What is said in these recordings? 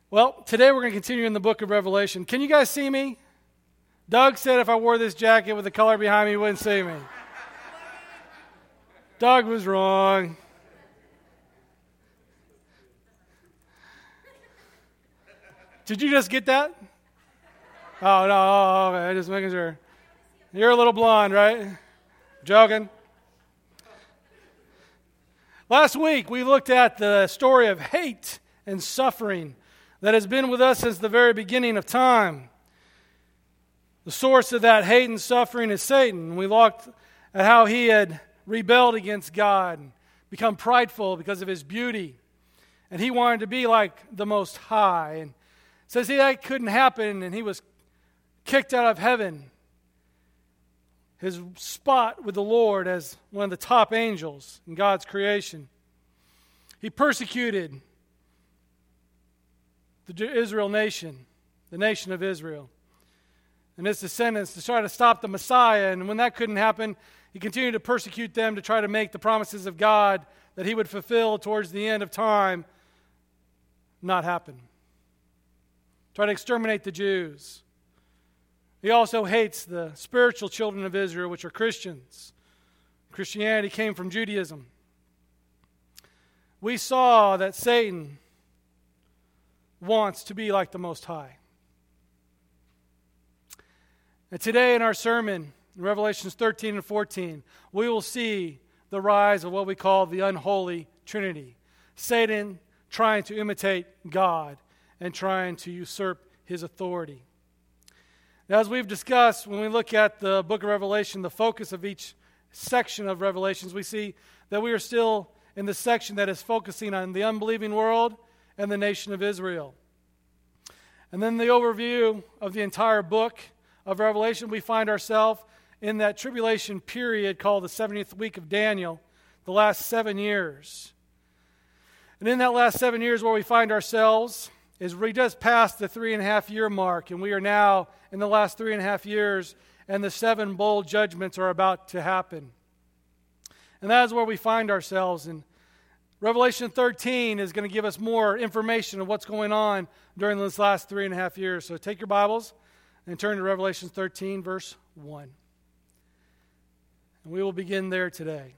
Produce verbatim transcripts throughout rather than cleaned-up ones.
Well, today we're going to continue in the book of Revelation. Can you guys see me? Doug said if I wore this jacket with the color behind me, you wouldn't see me. Doug was wrong. Did you just get that? Oh, no, oh, okay, just making sure. You're a little blonde, right? Joking. Last week, we looked at the story of hate and suffering that has been with us since the very beginning of time. The source of that hate and suffering is Satan. We looked at how he had rebelled against God, and become prideful because of his beauty. And he wanted to be like the Most High. And says he, that couldn't happen, and he was kicked out of heaven. His spot with the Lord as one of the top angels in God's creation. He persecuted the Israel nation, the nation of Israel, and its descendants to try to stop the Messiah. And when that couldn't happen, he continued to persecute them to try to make the promises of God that he would fulfill towards the end of time not happen. Try to exterminate the Jews. He also hates the spiritual children of Israel, which are Christians. Christianity came from Judaism. We saw that Satan wants to be like the Most High. And today in our sermon, in Revelations thirteen and fourteen, we will see the rise of what we call the unholy Trinity. Satan trying to imitate God and trying to usurp his authority. Now, as we've discussed, when we look at the book of Revelation, the focus of each section of Revelations, we see that we are still in the section that is focusing on the unbelieving world and the nation of Israel. And then the overview of the entire book of Revelation, we find ourselves in that tribulation period called the seventieth week of Daniel, the last seven years. And in that last seven years where we find ourselves is we just passed the three and a half year mark, and we are now in the last three and a half years, and the seven bowl judgments are about to happen. And that is where we find ourselves. And Revelation thirteen is going to give us more information of what's going on during this last three and a half years. So take your Bibles and turn to Revelation thirteen, verse one. And we will begin there today.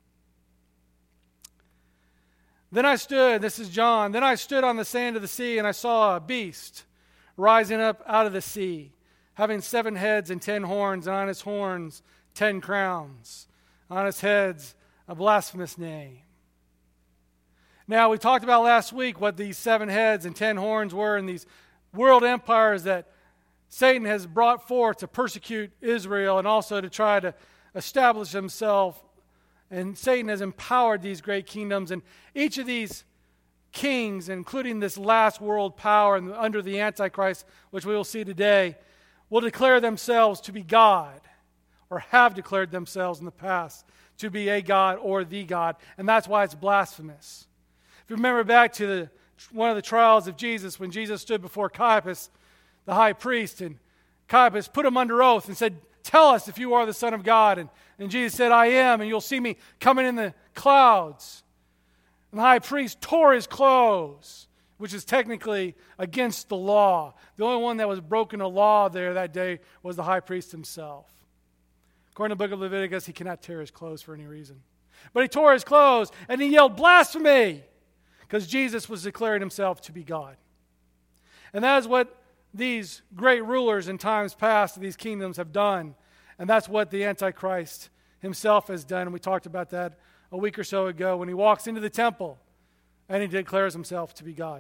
Then I stood, this is John, then I stood on the sand of the sea, and I saw a beast rising up out of the sea, having seven heads and ten horns, and on his horns ten crowns, on his heads a blasphemous name. Now, we talked about last week what these seven heads and ten horns were, and these world empires that Satan has brought forth to persecute Israel and also to try to establish himself. And Satan has empowered these great kingdoms. And each of these kings, including this last world power and under the Antichrist, which we will see today, will declare themselves to be God, or have declared themselves in the past to be a God or the God. And that's why it's blasphemous. If you remember back to the, one of the trials of Jesus, when Jesus stood before Caiaphas, the high priest, and Caiaphas put him under oath and said, "Tell us if you are the Son of God." And, and Jesus said, "I am, and you'll see me coming in the clouds." And the high priest tore his clothes, which is technically against the law. The only one that was broken a law there that day was the high priest himself. According to the book of Leviticus, he cannot tear his clothes for any reason. But he tore his clothes, and he yelled, "Blasphemy!" because Jesus was declaring himself to be God. And that is what these great rulers in times past of these kingdoms have done. And that's what the Antichrist himself has done. And we talked about that a week or so ago when he walks into the temple and he declares himself to be God.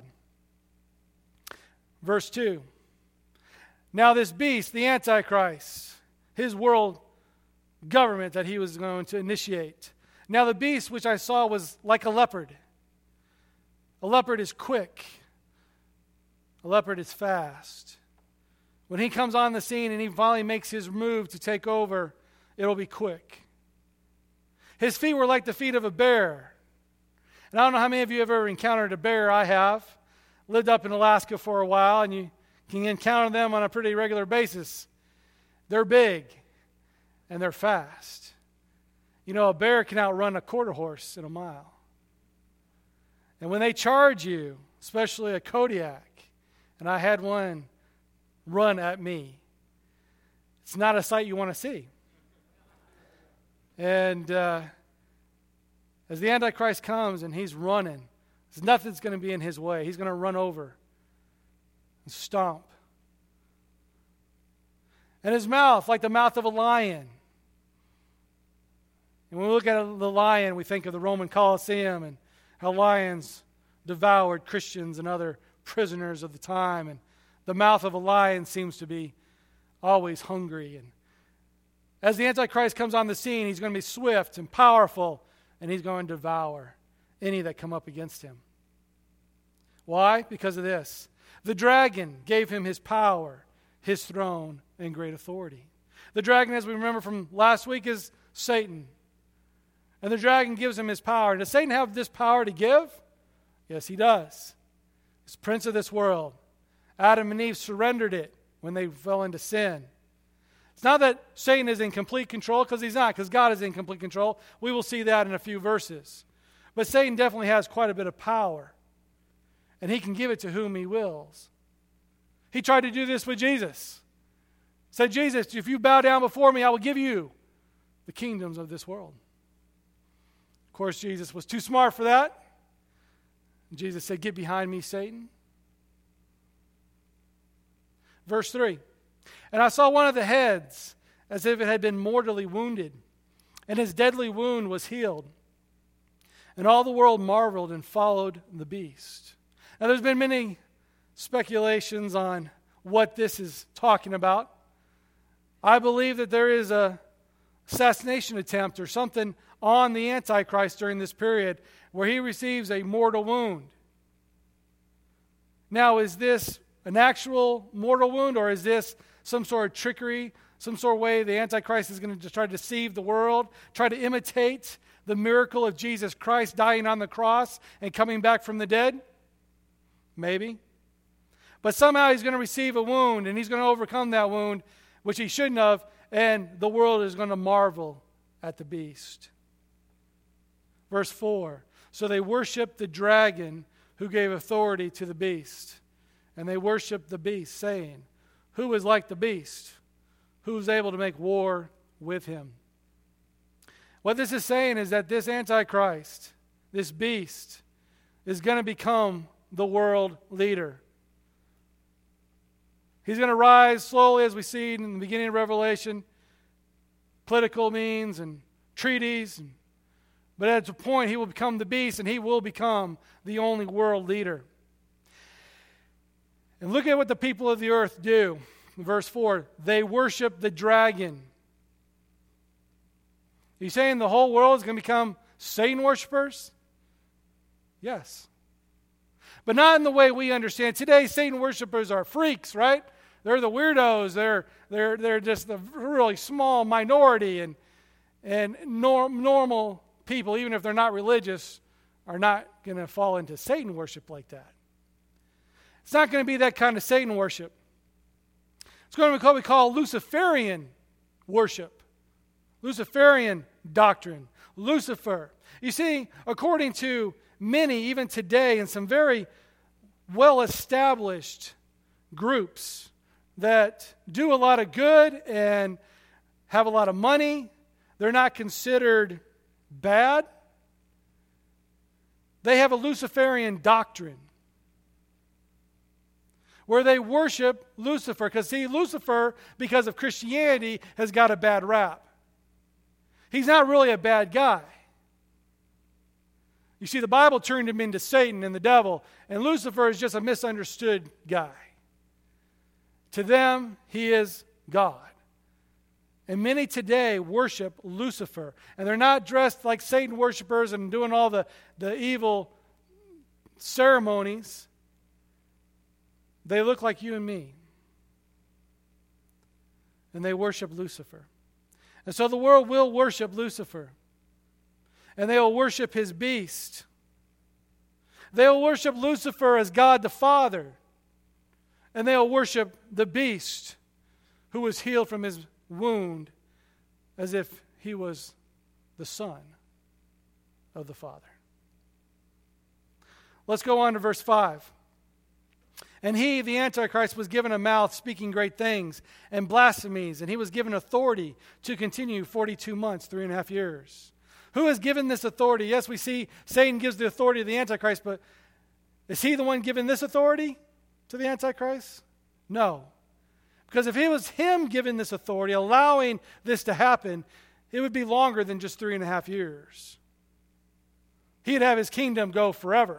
Verse two. Now this beast, the Antichrist, his world government that he was going to initiate. Now the beast which I saw was like a leopard. A leopard is quick. A leopard is fast. When he comes on the scene and he finally makes his move to take over, it'll be quick. His feet were like the feet of a bear. And I don't know how many of you have ever encountered a bear. I have. Lived up in Alaska for a while, and you can encounter them on a pretty regular basis. They're big, and they're fast. You know, a bear can outrun a quarter horse in a mile. And when they charge you, especially a Kodiak, and I had one run at me. It's not a sight you want to see. And uh, as the Antichrist comes and he's running, there's nothing's going to be in his way. He's going to run over and stomp. And his mouth, like the mouth of a lion. And when we look at the lion, we think of the Roman Colosseum and how lions devoured Christians and other prisoners of the time. And the mouth of a lion seems to be always hungry. And as the Antichrist comes on the scene, he's going to be swift and powerful, and he's going to devour any that come up against him. Why? Because of this. The dragon gave him his power, his throne, and great authority. The dragon, as we remember from last week, is Satan. And the dragon gives him his power. Does Satan have this power to give? Yes, he does. He's prince of this world. Adam and Eve surrendered it when they fell into sin. It's not that Satan is in complete control, because he's not, because God is in complete control. We will see that in a few verses. But Satan definitely has quite a bit of power, and he can give it to whom he wills. He tried to do this with Jesus. He said, Jesus, if you bow down before me, I will give you the kingdoms of this world. Of course, Jesus was too smart for that. Jesus said, get behind me, Satan. Verse three, and I saw one of the heads as if it had been mortally wounded, and his deadly wound was healed. And all the world marveled and followed the beast. Now there's been many speculations on what this is talking about. I believe that there is a assassination attempt or something on the Antichrist during this period where he receives a mortal wound. Now, is this an actual mortal wound, or is this some sort of trickery, some sort of way the Antichrist is going to try to deceive the world, try to imitate the miracle of Jesus Christ dying on the cross and coming back from the dead? Maybe. But somehow he's going to receive a wound, and he's going to overcome that wound, which he shouldn't have, and the world is going to marvel at the beast. Verse four, so they worshiped the dragon who gave authority to the beast. And they worshiped the beast, saying, who is like the beast? Who is able to make war with him? What this is saying is that this Antichrist, this beast, is going to become the world leader. He's going to rise slowly, as we see in the beginning of Revelation, political means and treaties. And, but at a point, he will become the beast, and he will become the only world leader. And look at what the people of the earth do. In verse four, they worship the dragon. Are you saying the whole world is going to become Satan worshipers? Yes. But not in the way we understand. Today, Satan worshipers are freaks, right? They're the weirdos. They're they're they're just the really small minority, and and norm, normal people, even if they're not religious, are not going to fall into Satan worship like that. It's not going to be that kind of Satan worship. It's going to be what we call Luciferian worship. Luciferian doctrine. Lucifer. You see, according to many, even today, in some very well-established groups that do a lot of good and have a lot of money, they're not considered bad. They have a Luciferian doctrine where they worship Lucifer. Because see, Lucifer, because of Christianity, has got a bad rap. He's not really a bad guy. You see, the Bible turned him into Satan and the devil, and Lucifer is just a misunderstood guy. To them, he is God. And many today worship Lucifer. And they're not dressed like Satan worshipers and doing all the, the evil ceremonies. They look like you and me. And they worship Lucifer. And so the world will worship Lucifer. And they will worship his beast. They will worship Lucifer as God the Father. And they will worship the beast who was healed from his wound as if he was the Son of the Father. Let's go on to verse five. And he, the Antichrist, was given a mouth speaking great things and blasphemies, and he was given authority to continue forty-two months, three and a half years. Who has given this authority? Yes, we see Satan gives the authority to the Antichrist, but is he the one giving this authority to the Antichrist? No. Because if it was him giving this authority, allowing this to happen, it would be longer than just three and a half years. He'd have his kingdom go forever.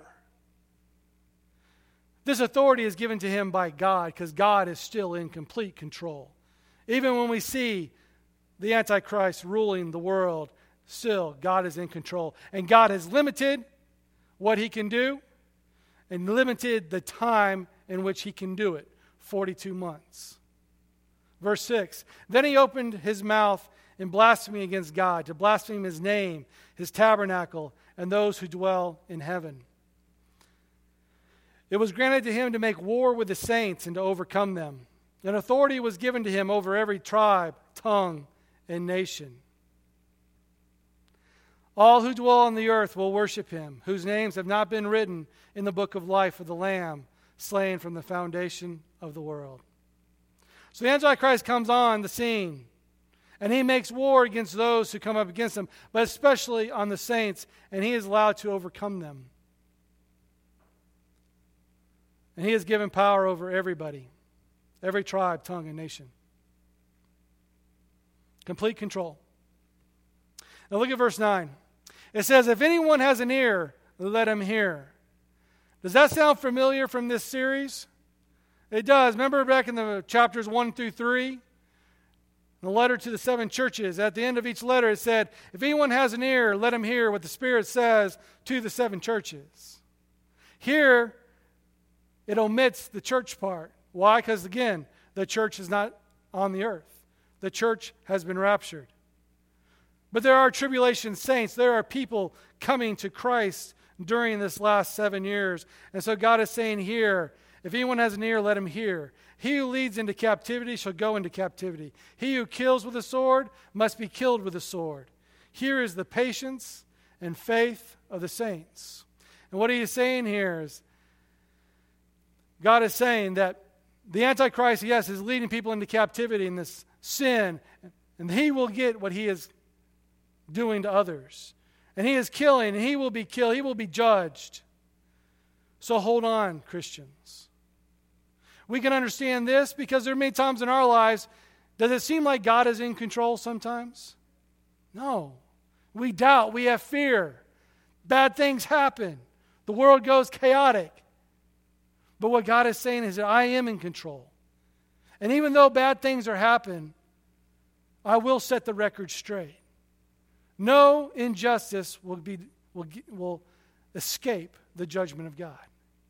This authority is given to him by God because God is still in complete control. Even when we see the Antichrist ruling the world, still God is in control. And God has limited what he can do and limited the time in which he can do it, forty-two months. Verse six, then he opened his mouth in blasphemy against God, to blaspheme his name, his tabernacle, and those who dwell in heaven. It was granted to him to make war with the saints and to overcome them. And authority was given to him over every tribe, tongue, and nation. All who dwell on the earth will worship him, whose names have not been written in the book of life of the Lamb, slain from the foundation of the world. So the Antichrist comes on the scene, and he makes war against those who come up against him, but especially on the saints, and he is allowed to overcome them. And he has given power over everybody, every tribe, tongue, and nation. Complete control. Now look at verse nine. It says, if anyone has an ear, let him hear. Does that sound familiar from this series? It does. Remember back in the chapters one through three? The letter to the seven churches. At the end of each letter it said, if anyone has an ear, let him hear what the Spirit says to the seven churches. Here, it omits the church part. Why? Because again, the church is not on the earth. The church has been raptured. But there are tribulation saints. There are people coming to Christ during this last seven years. And so God is saying here, if anyone has an ear, let him hear. He who leads into captivity shall go into captivity. He who kills with a sword must be killed with a sword. Here is the patience and faith of the saints. And what he is saying here is, God is saying that the Antichrist, yes, is leading people into captivity in this sin, and he will get what he is doing to others. And he is killing, and he will be killed, he will be judged. So hold on, Christians. We can understand this because there are many times in our lives, does it seem like God is in control sometimes? No. We doubt, we have fear. Bad things happen. The world goes chaotic. But what God is saying is that I am in control. And even though bad things are happening, I will set the record straight. No injustice will be will, will escape the judgment of God.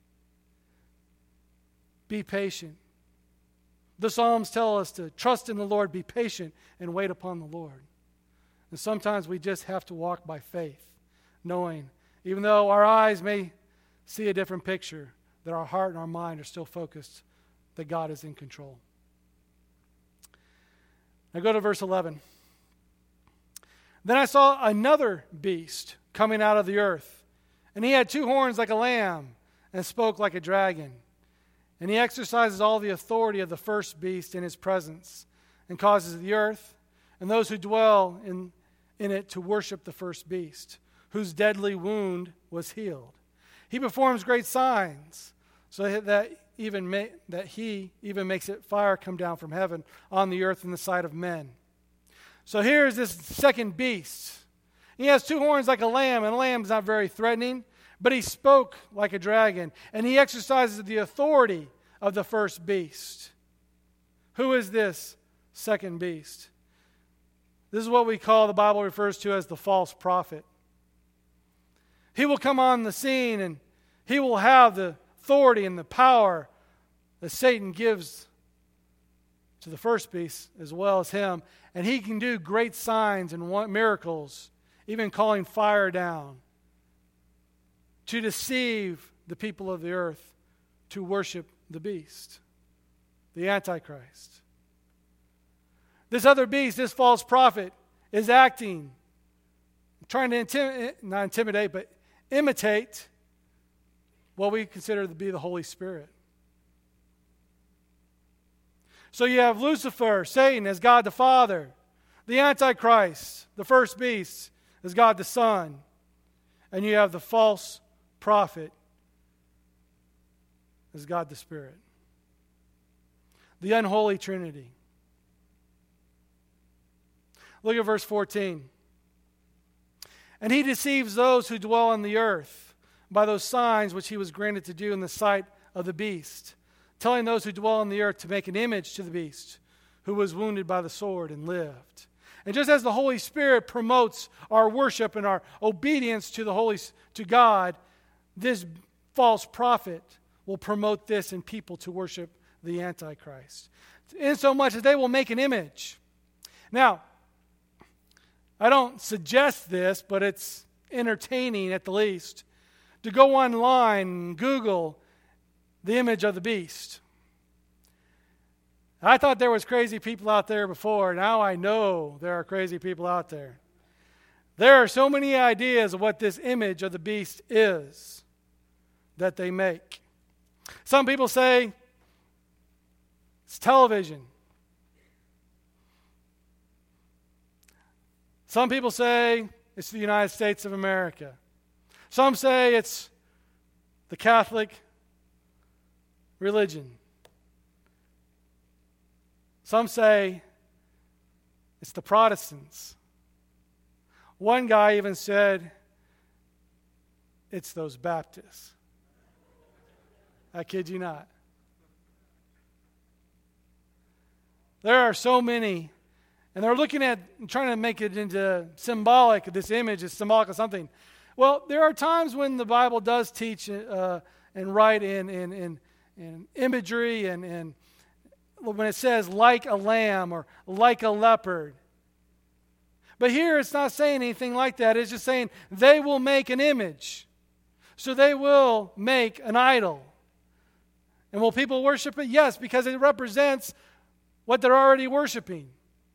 Be patient. The Psalms tell us to trust in the Lord, be patient, and wait upon the Lord. And sometimes we just have to walk by faith, knowing, even though our eyes may see a different picture, that our heart and our mind are still focused, that God is in control. Now go to verse eleven. Then I saw another beast coming out of the earth, and he had two horns like a lamb, and spoke like a dragon. And he exercises all the authority of the first beast in his presence, and causes the earth and those who dwell in, in it to worship the first beast, whose deadly wound was healed. He performs great signs, so that even ma- that he even makes it fire come down from heaven on the earth in the sight of men. So here is this second beast. He has two horns like a lamb, and a lamb is not very threatening, but he spoke like a dragon, and he exercises the authority of the first beast. Who is this second beast? This is what we call, the Bible refers to as the false prophet. He will come on the scene, and he will have the authority and the power that Satan gives to the first beast as well as him. And he can do great signs and miracles, even calling fire down, to deceive the people of the earth to worship the beast, the Antichrist. This other beast, this false prophet, is acting, trying to intimidate, not intimidate, but imitate what we consider to be the Holy Spirit. So you have Lucifer, Satan, as God the Father. The Antichrist, the first beast, as God the Son. And you have the false prophet as God the Spirit. The unholy Trinity. Look at verse fourteen. And he deceives those who dwell on the earth by those signs which he was granted to do in the sight of the beast, telling those who dwell on the earth to make an image to the beast, who was wounded by the sword and lived. And just as the Holy Spirit promotes our worship and our obedience to the Holy to God, this false prophet will promote this in people to worship the Antichrist, insomuch as they will make an image. Now, I don't suggest this, but it's entertaining at the least, to go online and Google the image of the beast. I thought there was crazy people out there before. Now I know there are crazy people out there. There are so many ideas of what this image of the beast is that they make. Some people say it's television. Some people say it's the United States of America. Some say it's the Catholic religion. Some say it's the Protestants. One guy even said it's those Baptists. I kid you not. There are so many. And they're looking at, trying to make it into symbolic, this image is symbolic of something. Well, there are times when the Bible does teach uh, and write in, in, in, in imagery and, and when it says like a lamb or like a leopard. But here it's not saying anything like that. It's just saying they will make an image. So they will make an idol. And will people worship it? Yes, because it represents what they're already worshiping.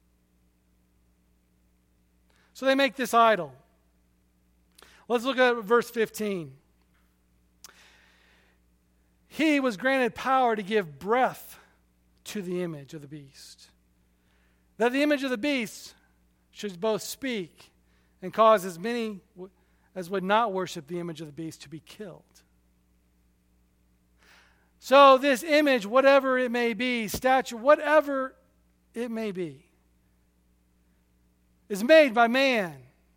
So they make this idol. Let's look at verse fifteen. He was granted power to give breath to the image of the beast, that the image of the beast should both speak and cause as many as would not worship the image of the beast to be killed. So this image, whatever it may be, statue, whatever it may be, is made by man.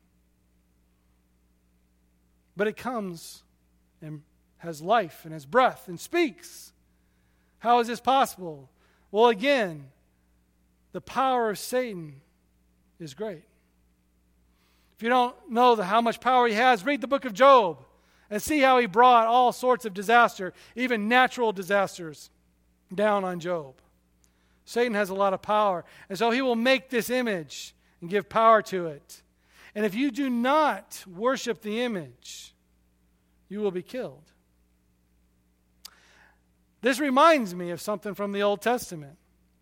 But it comes and has life and has breath and speaks. How is this possible? Well, again, the power of Satan is great. If you don't know the, how much power he has, read the book of Job and see how he brought all sorts of disaster, even natural disasters, down on Job. Satan has a lot of power, and so he will make this image and give power to it. And if you do not worship the image, you will be killed. This reminds me of something from the Old Testament.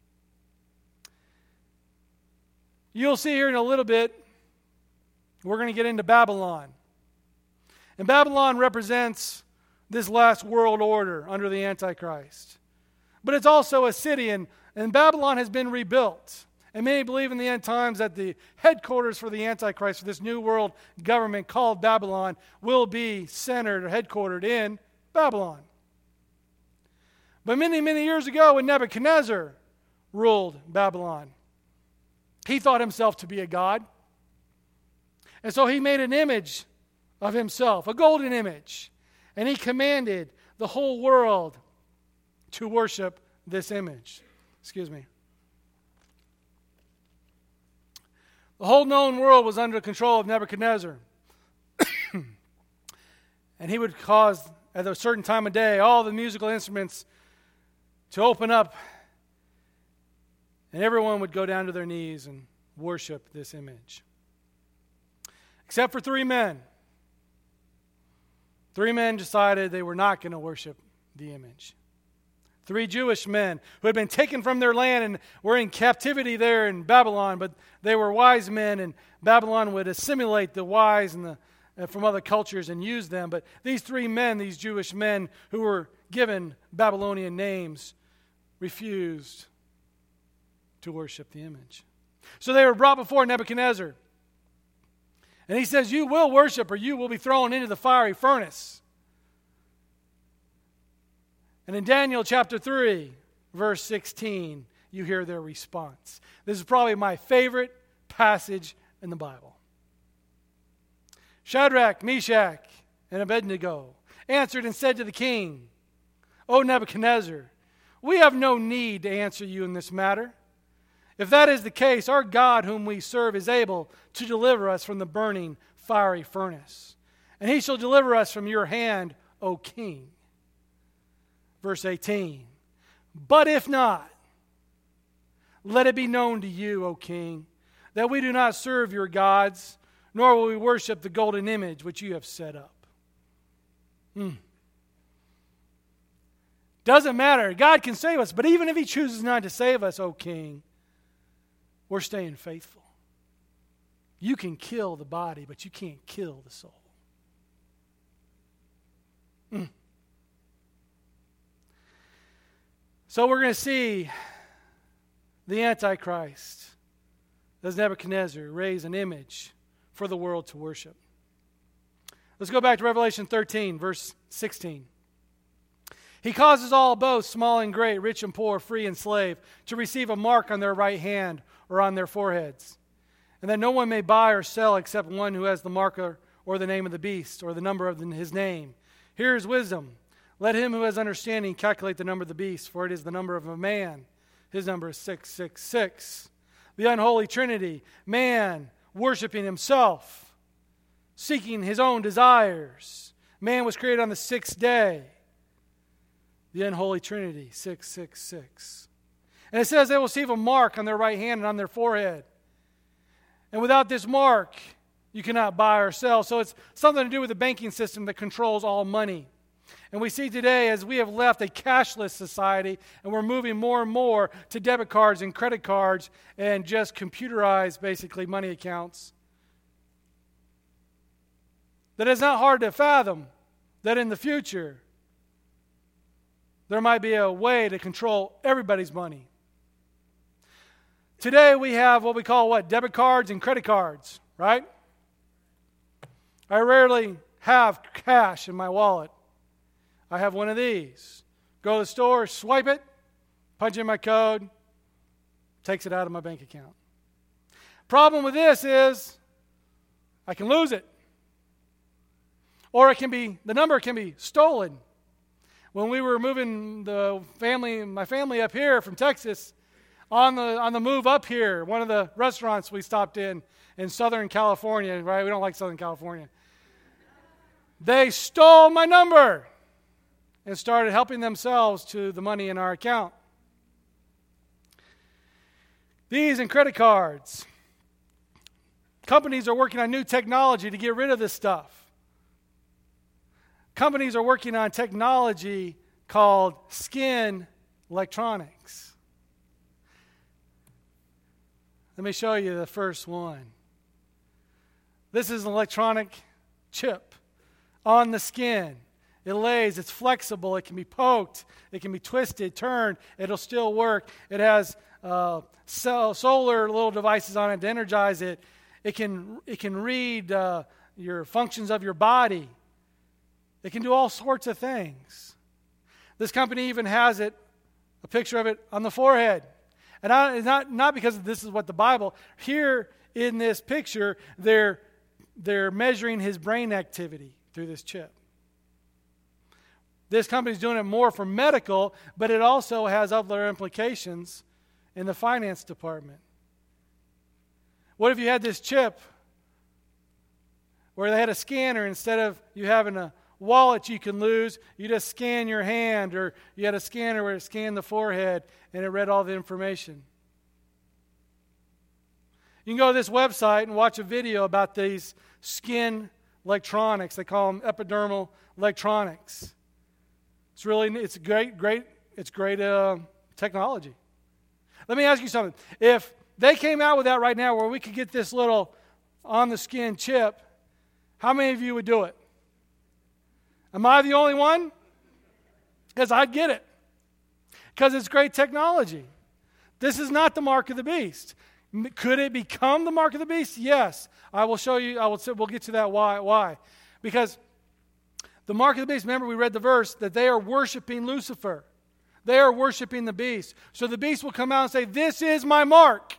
You'll see here in a little bit, we're going to get into Babylon. And Babylon represents this last world order under the Antichrist. But it's also a city, and, and Babylon has been rebuilt. And many believe in the end times that the headquarters for the Antichrist, for this new world government called Babylon, will be centered or headquartered in Babylon. But many, many years ago, when Nebuchadnezzar ruled Babylon, he thought himself to be a god. And so he made an image of himself, a golden image. And he commanded the whole world to worship this image. Excuse me. The whole known world was under the control of Nebuchadnezzar. And he would cause, at a certain time of day, all the musical instruments to open up. And everyone would go down to their knees and worship this image. Except for three men. Three men decided they were not going to worship the image. Three Jewish men who had been taken from their land and were in captivity there in Babylon, but they were wise men, and Babylon would assimilate the wise and the, uh, from other cultures and use them. But these three men, these Jewish men who were given Babylonian names, refused to worship the image. So they were brought before Nebuchadnezzar. And he says, you will worship or you will be thrown into the fiery furnace. And in Daniel chapter three, verse sixteen, you hear their response. This is probably my favorite passage in the Bible. Shadrach, Meshach, and Abednego answered and said to the king, O Nebuchadnezzar, we have no need to answer you in this matter. If that is the case, our God whom we serve is able to deliver us from the burning fiery furnace. And he shall deliver us from your hand, O king. Verse eighteen. But if not, let it be known to you, O king, that we do not serve your gods, nor will we worship the golden image which you have set up. Hmm. Doesn't matter. God can save us, but even if he chooses not to save us, O king, we're staying faithful. You can kill the body, but you can't kill the soul. Hmm. So we're going to see the Antichrist, as Nebuchadnezzar, raise an image for the world to worship. Let's go back to Revelation thirteen, verse sixteen. He causes all both, small and great, rich and poor, free and slave, to receive a mark on their right hand or on their foreheads, and that no one may buy or sell except one who has the mark or, or the name of the beast or the number of the, his name. Here is wisdom. Let him who has understanding calculate the number of the beast, for it is the number of a man. His number is six six six. The unholy trinity, man worshiping himself, seeking his own desires. Man was created on the sixth day. The unholy trinity, six six six. And it says they will receive a mark on their right hand and on their forehead. And without this mark, you cannot buy or sell. So it's something to do with the banking system that controls all money. And we see today, as we have left a cashless society and we're moving more and more to debit cards and credit cards and just computerized, basically, money accounts, that it's not hard to fathom that in the future there might be a way to control everybody's money. Today we have what we call what? Debit cards and credit cards, right? I rarely have cash in my wallet. I have one of these. Go to the store, swipe it, punch in my code, takes it out of my bank account. Problem with this is I can lose it. Or it can be, the number can be stolen. When we were moving the family, my family up here from Texas, on the on the move up here, one of the restaurants we stopped in in Southern California, right? We don't like Southern California. They stole my number and started helping themselves to the money in our account. These and credit cards. Companies are working on new technology to get rid of this stuff. Companies are working on technology called skin electronics. Let me show you the first one. This is an electronic chip on the skin. It lays, it's flexible, it can be poked, it can be twisted, turned, it'll still work. It has uh, so, solar little devices on it to energize it. It can, it can read uh, your functions of your body. It can do all sorts of things. This company even has it, a picture of it on the forehead. And I, not, not because this is what the Bible, here in this picture, they're, they're measuring his brain activity through this chip. This company's doing it more for medical, but it also has other implications in the finance department. What if you had this chip where they had a scanner instead of you having a wallet you can lose, you just scan your hand, or you had a scanner where it scanned the forehead and it read all the information. You can go to this website and watch a video about these skin electronics. They call them epidermal electronics. It's really, it's great, great, it's great uh, technology. Let me ask you something. If they came out with that right now where we could get this little on-the-skin chip, how many of you would do it? Am I the only one? Because I'd get it. Because it's great technology. This is not the mark of the beast. Could it become the mark of the beast? Yes. I will show you, I will we'll get to that why. Why? Because the mark of the beast, remember we read the verse, that they are worshiping Lucifer. They are worshiping the beast. So the beast will come out and say, this is my mark.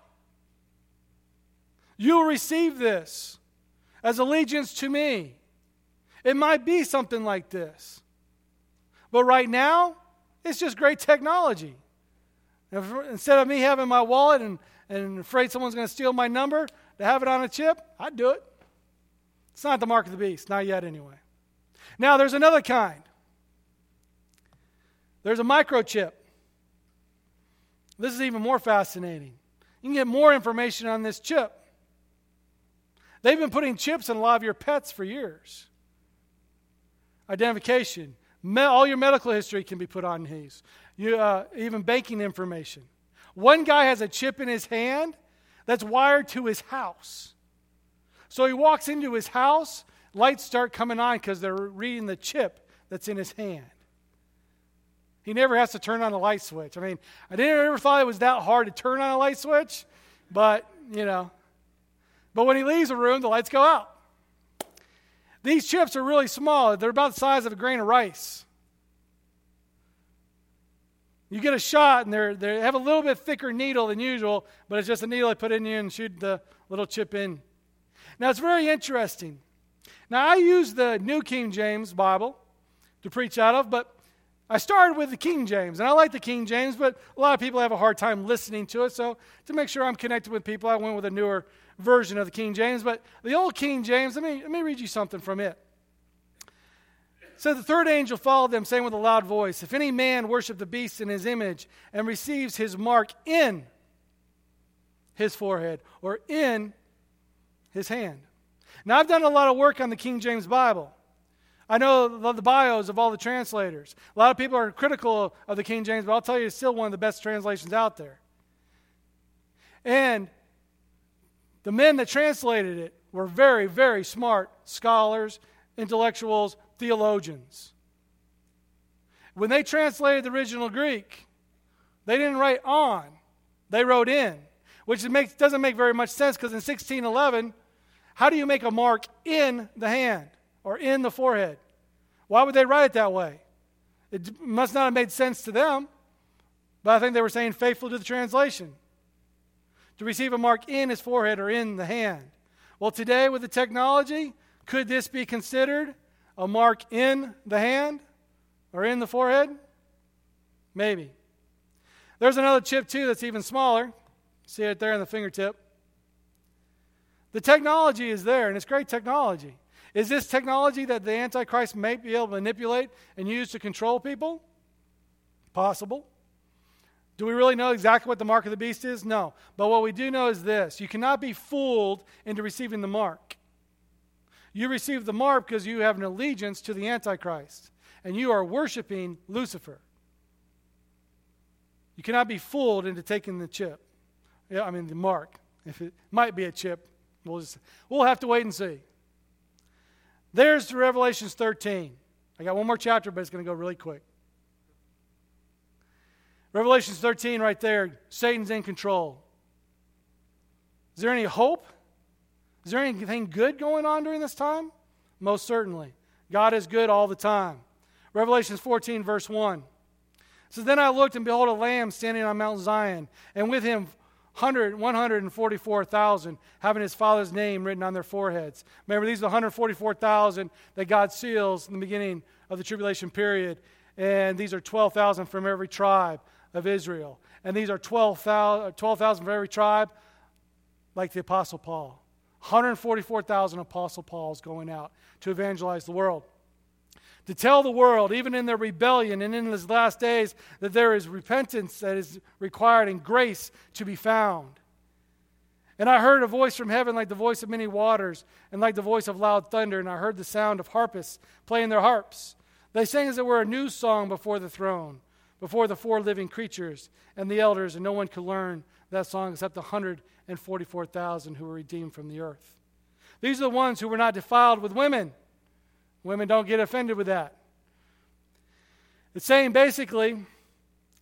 You will receive this as allegiance to me. It might be something like this. But right now, it's just great technology. If, instead of me having my wallet and, and afraid someone's going to steal my number, to have it on a chip, I'd do it. It's not the mark of the beast. Not yet anyway. Now, there's another kind. There's a microchip. This is even more fascinating. You can get more information on this chip. They've been putting chips in a lot of your pets for years. Identification. Me- all your medical history can be put on these. You, uh, even banking information. One guy has a chip in his hand that's wired to his house. So he walks into his house, lights start coming on because they're reading the chip that's in his hand. He never has to turn on a light switch. I mean, I didn't ever thought it was that hard to turn on a light switch, but, you know. But when he leaves a room, the lights go out. These chips are really small. They're about the size of a grain of rice. You get a shot, and they're, they have a little bit thicker needle than usual, but it's just a needle I put in you and shoot the little chip in. Now, it's very interesting. Now, I use the New King James Bible to preach out of, but I started with the King James, and I like the King James, but a lot of people have a hard time listening to it, so to make sure I'm connected with people, I went with a newer version of the King James. But the old King James, let me, let me read you something from it. So the third angel followed them, saying with a loud voice, if any man worship the beast in his image and receives his mark in his forehead or in his hand. Now, I've done a lot of work on the King James Bible. I know the bios of all the translators. A lot of people are critical of the King James, but I'll tell you it's still one of the best translations out there. And the men that translated it were very, very smart scholars, intellectuals, theologians. When they translated the original Greek, they didn't write on, they wrote in, which makes, doesn't make very much sense because in sixteen eleven, how do you make a mark in the hand or in the forehead? Why would they write it that way? It must not have made sense to them, but I think they were saying faithful to the translation. To receive a mark in his forehead or in the hand. Well, today with the technology, could this be considered a mark in the hand or in the forehead? Maybe. There's another chip too that's even smaller. See it there in the fingertip. The technology is there, and it's great technology. Is this technology that the Antichrist may be able to manipulate and use to control people? Possible. Do we really know exactly what the mark of the beast is? No. But what we do know is this. You cannot be fooled into receiving the mark. You receive the mark because you have an allegiance to the Antichrist, and you are worshiping Lucifer. You cannot be fooled into taking the chip. Yeah, I mean the mark. If it might be a chip, we'll just, we'll have to wait and see. There's Revelation thirteen. I got one more chapter, but it's going to go really quick. Revelation thirteen right there, Satan's in control. Is there any hope? Is there anything good going on during this time? Most certainly. God is good all the time. Revelation fourteen, verse one. It says, then I looked, and behold, a lamb standing on Mount Zion, and with him one hundred forty-four thousand, having his Father's name written on their foreheads. Remember, these are the one hundred forty-four thousand that God seals in the beginning of the tribulation period. And these are twelve thousand from every tribe of Israel. And these are twelve thousand from every tribe, like the Apostle Paul. one hundred forty-four thousand Apostle Pauls going out to evangelize the world. To tell the world, even in their rebellion and in these last days, that there is repentance that is required and grace to be found. And I heard a voice from heaven like the voice of many waters and like the voice of loud thunder, and I heard the sound of harpists playing their harps. They sang as it were a new song before the throne, before the four living creatures and the elders, and no one could learn that song except the one hundred forty-four thousand who were redeemed from the earth. These are the ones who were not defiled with women. Women don't get offended with that. It's saying basically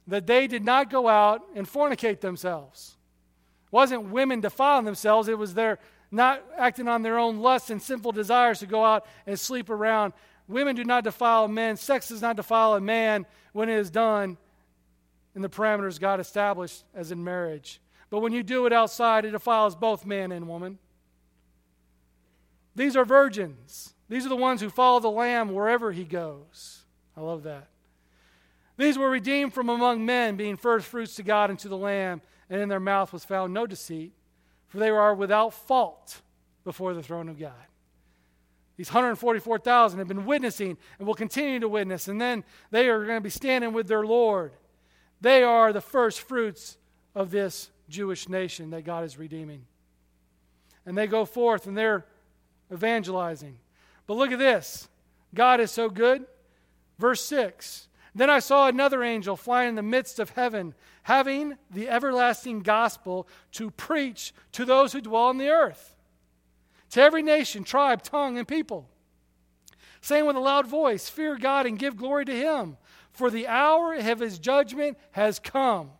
that they did not go out and fornicate themselves. It wasn't women defiling themselves. It was their not acting on their own lusts and sinful desires to go out and sleep around. Women do not defile men. Sex does not defile a man when it is done in the parameters God established as in marriage. But when you do it outside, it defiles both man and woman. These are virgins. These are the ones who follow the Lamb wherever he goes. I love that. These were redeemed from among men, being first fruits to God and to the Lamb, and in their mouth was found no deceit, for they are without fault before the throne of God. These one hundred forty-four thousand have been witnessing and will continue to witness, and then they are going to be standing with their Lord. They are the first fruits of this Jewish nation that God is redeeming. And they go forth and they're evangelizing. But look at this. God is so good. Verse six. Then I saw another angel fly in the midst of heaven, having the everlasting gospel to preach to those who dwell on the earth, to every nation, tribe, tongue, and people, saying with a loud voice, fear God and give glory to him, for the hour of his judgment has come.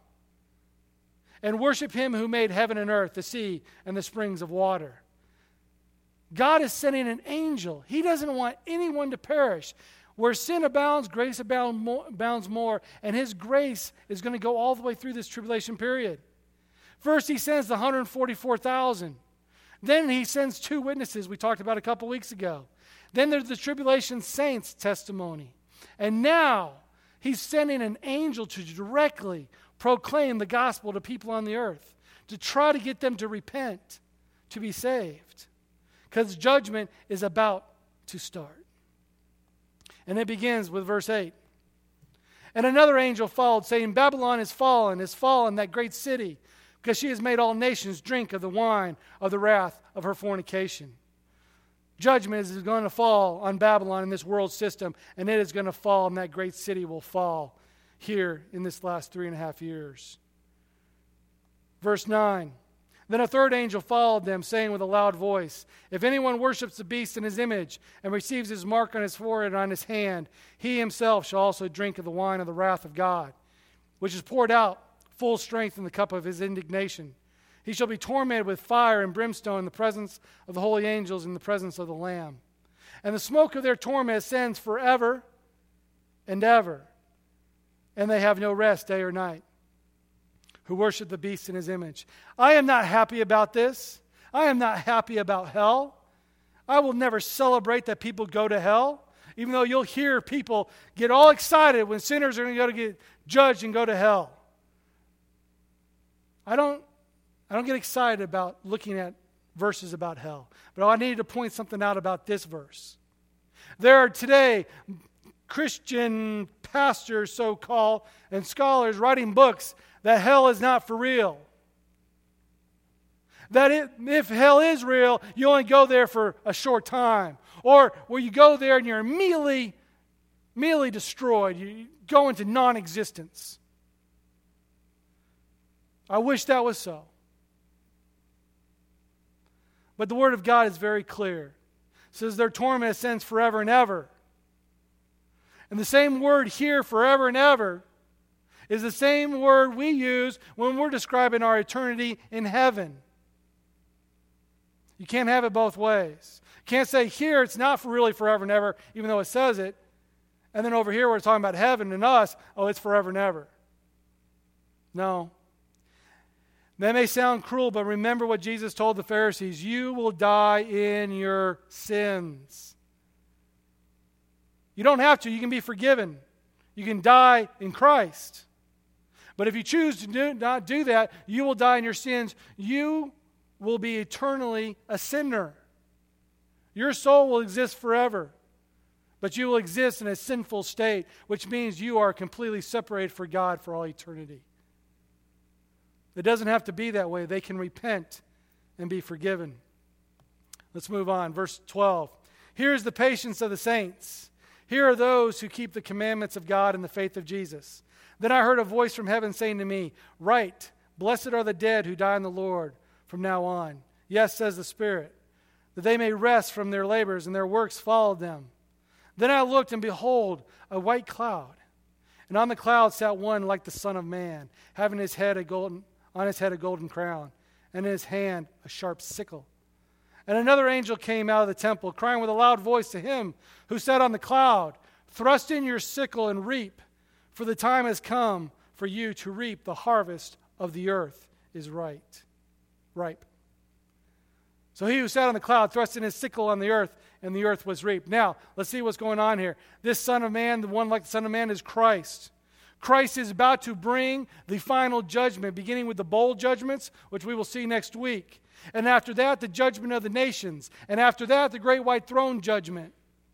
And worship him who made heaven and earth, the sea, and the springs of water. God is sending an angel. He doesn't want anyone to perish. Where sin abounds, grace abound more, abounds more. And his grace is going to go all the way through this tribulation period. First, he sends the one hundred forty-four thousand. Then he sends two witnesses we talked about a couple weeks ago. Then there's the tribulation saints' testimony. And now he's sending an angel to directly proclaim the gospel to people on the earth, to try to get them to repent, to be saved. Because judgment is about to start. And it begins with verse eight. And another angel followed, saying, Babylon is fallen, is fallen, that great city, because she has made all nations drink of the wine of the wrath of her fornication. Judgment is going to fall on Babylon in this world system, and it is going to fall, and that great city will fall here in this last three and a half years. Verse nine. Then a third angel followed them, saying with a loud voice, if anyone worships the beast in his image and receives his mark on his forehead and on his hand, he himself shall also drink of the wine of the wrath of God, which is poured out full strength in the cup of his indignation. He shall be tormented with fire and brimstone in the presence of the holy angels and in the presence of the Lamb. And the smoke of their torment ascends forever and ever, and they have no rest day or night, who worship the beast in his image. I am not happy about this. I am not happy about hell. I will never celebrate that people go to hell, even though you'll hear people get all excited when sinners are going to go to get judged and go to hell. I don't, I don't get excited about looking at verses about hell. But I needed to point something out about this verse. There are today Christian pastors, so-called, and scholars writing books that hell is not for real. That it, if hell is real, you only go there for a short time. Or where you go there and you're immediately, immediately destroyed. You go into non-existence. I wish that was so. But the Word of God is very clear. It says their torment ascends forever and ever. And the same word here, forever and ever, is the same word we use when we're describing our eternity in heaven. You can't have it both ways. You can't say here it's not for really forever and ever, even though it says it, and then over here we're talking about heaven and us, oh, it's forever and ever. No. That may sound cruel, but remember what Jesus told the Pharisees. You will die in your sins. You don't have to. You can be forgiven. You can die in Christ. But if you choose to do, not do that, you will die in your sins. You will be eternally a sinner. Your soul will exist forever, but you will exist in a sinful state, which means you are completely separated from God for all eternity. It doesn't have to be that way. They can repent and be forgiven. Let's move on. Verse twelve. Here is the patience of the saints. Here are those who keep the commandments of God and the faith of Jesus. Then I heard a voice from heaven saying to me, write, blessed are the dead who die in the Lord from now on. Yes, says the Spirit, that they may rest from their labors and their works followed them. Then I looked, and behold, a white cloud. And on the cloud sat one like the Son of Man, having his head a golden, on his head a golden crown, and in his hand a sharp sickle. And another angel came out of the temple, crying with a loud voice to him who sat on the cloud, "Thrust in your sickle and reap, for the time has come for you to reap. The harvest of the earth is right, ripe." So he who sat on the cloud thrust in his sickle on the earth, and the earth was reaped. Now, let's see what's going on here. This Son of Man, the one like the Son of Man, is Christ. Christ is about to bring the final judgment, beginning with the bowl judgments, which we will see next week. And after that, the judgment of the nations. And after that, the great white throne judgment.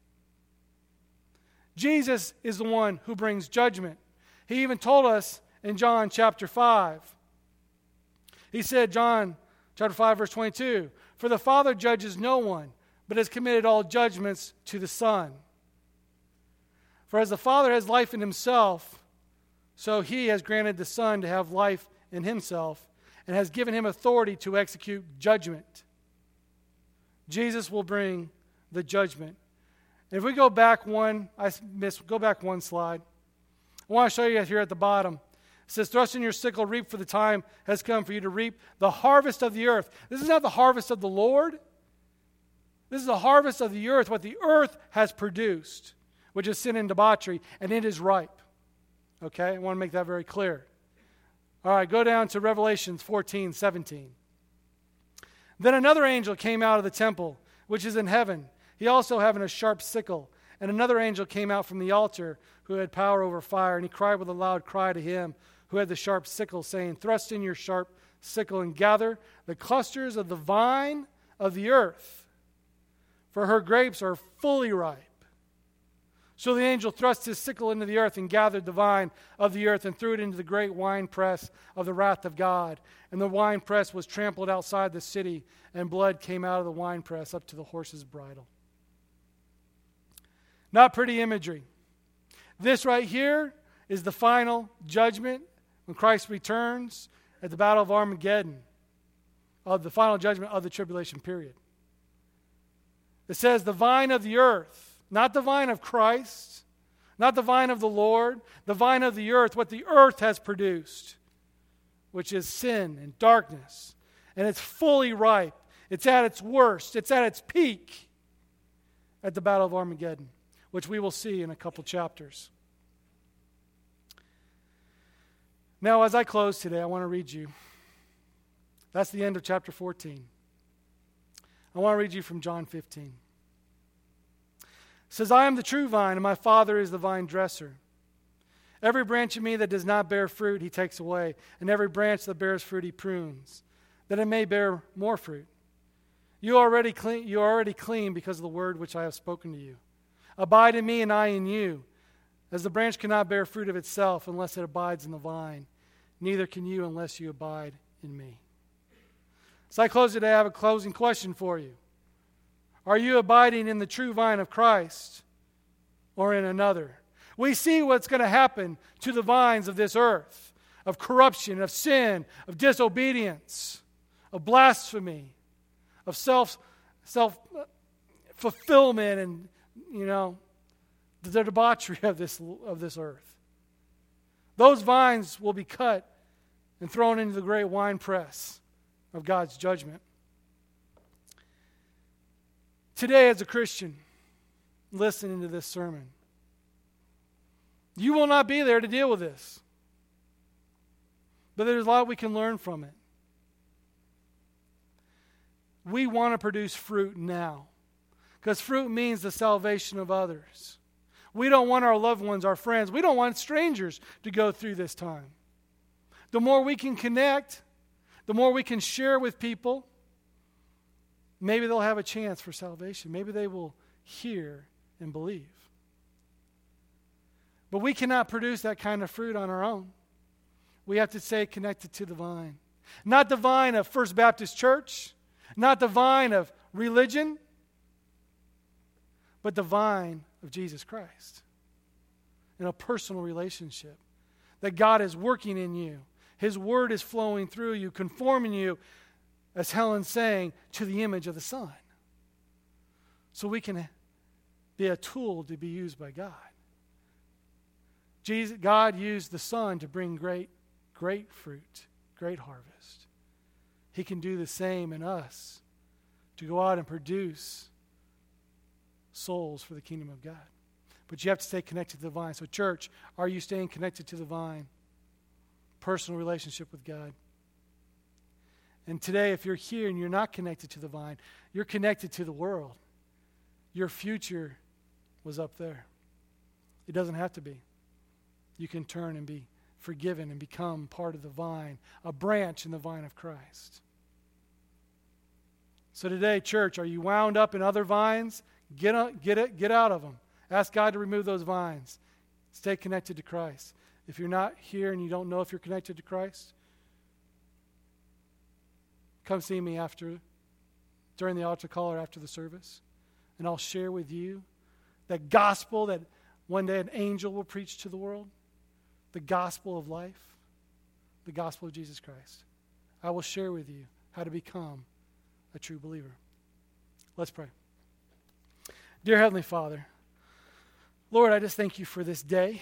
Jesus is the one who brings judgment. He even told us in John chapter five. He said, John chapter five, verse twenty-two, "For the Father judges no one, but has committed all judgments to the Son. For as the Father has life in himself, so he has granted the Son to have life in himself, and has given him authority to execute judgment." Jesus will bring the judgment. And if we go back one, I missed, go back one slide. I want to show you here at the bottom. It says, "Thrust in your sickle, reap, for the time has come for you to reap the harvest of the earth." This is not the harvest of the Lord. This is the harvest of the earth, what the earth has produced, which is sin and debauchery, and it is ripe. Okay, I want to make that very clear. All right, go down to Revelation fourteen, seventeen. "Then another angel came out of the temple, which is in heaven, he also having a sharp sickle. And another angel came out from the altar, who had power over fire, and he cried with a loud cry to him who had the sharp sickle, saying, 'Thrust in your sharp sickle and gather the clusters of the vine of the earth, for her grapes are fully ripe.' So the angel thrust his sickle into the earth and gathered the vine of the earth and threw it into the great winepress of the wrath of God. And the winepress was trampled outside the city, and blood came out of the winepress up to the horse's bridle." Not pretty imagery. This right here is the final judgment when Christ returns at the Battle of Armageddon, of the final judgment of the tribulation period. It says the vine of the earth, not the vine of Christ, not the vine of the Lord, the vine of the earth, what the earth has produced, which is sin and darkness. And it's fully ripe. It's at its worst. It's at its peak at the Battle of Armageddon, which we will see in a couple chapters. Now, as I close today, I want to read you. That's the end of chapter fourteen. I want to read you from John fifteen. It says, "I am the true vine, and my Father is the vine dresser. Every branch in me that does not bear fruit, he takes away, and every branch that bears fruit, he prunes, that it may bear more fruit. You are already clean, you are already clean because of the word which I have spoken to you. Abide in me, and I in you. As the branch cannot bear fruit of itself unless it abides in the vine, neither can you unless you abide in me." So I close today. I have a closing question for you. Are you abiding in the true vine of Christ or in another? We see what's going to happen to the vines of this earth, of corruption, of sin, of disobedience, of blasphemy, of self, self-fulfillment and, you know, the debauchery of this, of this earth. Those vines will be cut and thrown into the great winepress of God's judgment. Today, as a Christian, listening to this sermon, you will not be there to deal with this. But there's a lot we can learn from it. We want to produce fruit now, because fruit means the salvation of others. We don't want our loved ones, our friends, we don't want strangers to go through this time. The more we can connect, the more we can share with people, maybe they'll have a chance for salvation. Maybe they will hear and believe. But we cannot produce that kind of fruit on our own. We have to stay connected to the vine. Not the vine of First Baptist Church, not the vine of religion, but the vine of Jesus Christ. In a personal relationship. That God is working in you. His word is flowing through you, conforming you, as Helen's saying, to the image of the Son. So we can be a tool to be used by God. Jesus, God used the Son to bring great, great fruit, great harvest. He can do the same in us, to go out and produce souls for the kingdom of God. But you have to stay connected to the vine. So church, are you staying connected to the vine? Personal relationship with God. And today, if you're here and you're not connected to the vine, you're connected to the world. Your future was up there. It doesn't have to be. You can turn and be forgiven and become part of the vine, a branch in the vine of Christ. So today, church, are you wound up in other vines? Get, on, get, it, get out of them. Ask God to remove those vines. Stay connected to Christ. If you're not here and you don't know if you're connected to Christ, come see me after, during the altar call or after the service, and I'll share with you that gospel that one day an angel will preach to the world, the gospel of life, the gospel of Jesus Christ. I will share with you how to become a true believer. Let's pray. Dear Heavenly Father, Lord, I just thank you for this day.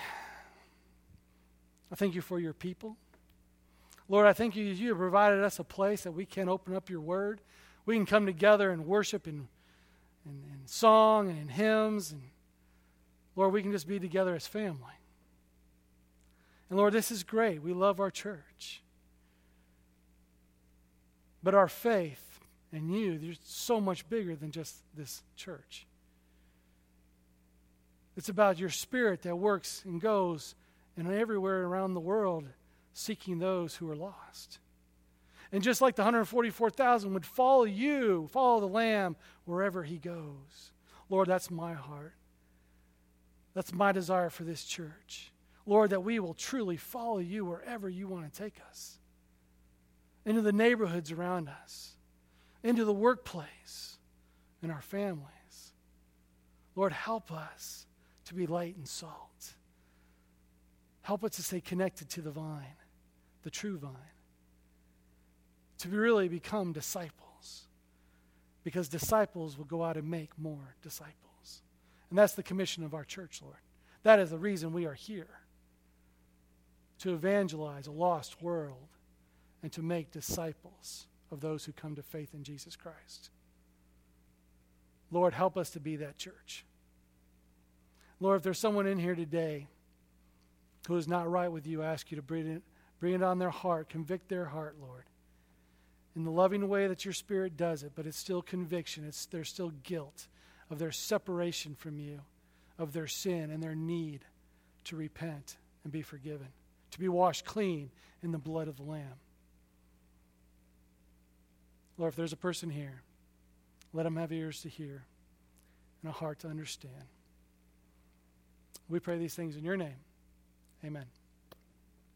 I thank you for your people. Lord, I thank you that you have provided us a place that we can open up your word. We can come together and worship in, in, in song and in hymns. And Lord, we can just be together as family. And Lord, this is great. We love our church. But our faith in you, you're so much bigger than just this church. It's about your spirit that works and goes and everywhere around the world seeking those who are lost. And just like the one hundred forty-four thousand would follow you, follow the Lamb wherever he goes. Lord, that's my heart. That's my desire for this church. Lord, that we will truly follow you wherever you want to take us. Into the neighborhoods around us. Into the workplace. In our families. Lord, help us to be light and salt. Help us to stay connected to the vine, the true vine. To really become disciples. Because disciples will go out and make more disciples. And that's the commission of our church, Lord. That is the reason we are here. To evangelize a lost world and to make disciples of those who come to faith in Jesus Christ. Lord, help us to be that church. Lord, if there's someone in here today who is not right with you, I ask you to bring it, bring it on their heart, convict their heart, Lord, in the loving way that your Spirit does it, but it's still conviction. It's, there's still guilt of their separation from you, of their sin and their need to repent and be forgiven, to be washed clean in the blood of the Lamb. Lord, if there's a person here, let them have ears to hear and a heart to understand. We pray these things in your name. Amen.